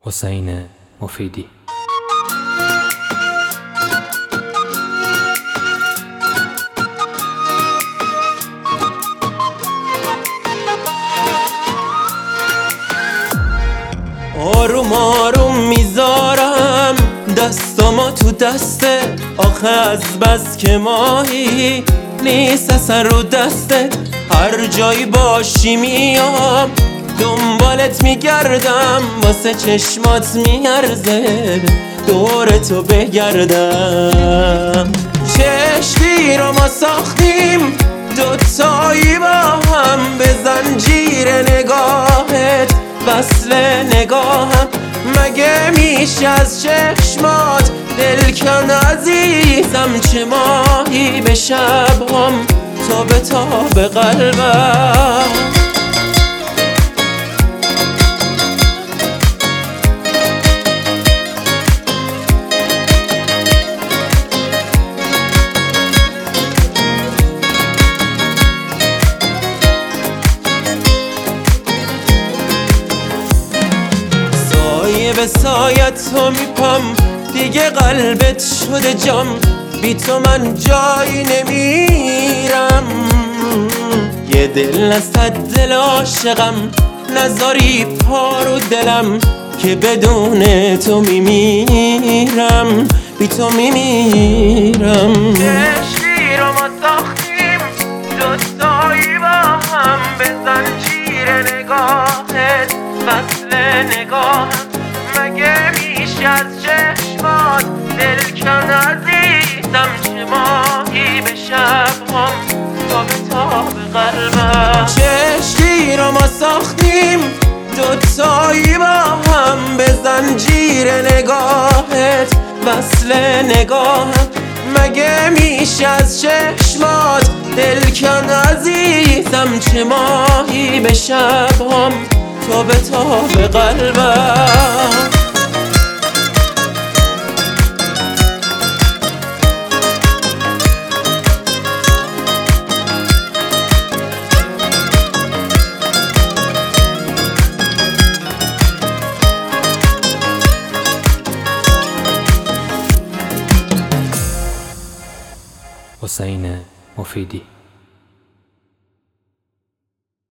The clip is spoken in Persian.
حسین مفیدی. آروم آروم میذارم دستامو تو دسته، آخه از بس که ماهی نیست اصلا رو دسته. هر جایی باشی میام دنبالت میگردم، واسه چشمات میارزه دور تو بگردم. چشمی رو ما ساختیم دوتایی با هم، به زنجیر نگاهت وصل نگاهم. مگه میشه از چشمات دل کن عزیزم، چه ماهی به شبم تو به تاب قلبم. به سایت تو میپم، دیگه قلبت شده جام، بی تو من جایی نمیرم. یه دل از دل عاشقم، نذاری پا رو دلم که بدون تو میمیرم، بی تو میمیرم. عشقی رو ما ساختیم دوتایی با هم، به زنجیر نگاهت وصل نگاهم. مگه میشه از چشمات دل کن عزیزم، چه ماهی به شبم تا به تاب قلبم. چشمی رو ما ساختیم دوتایی با هم، به زنجیر نگاهت وصل نگاهم. مگه میشه از چشمات دل کن عزیزم، چه ماهی به شبم تو به تاب قلبم. حسین مفیدی.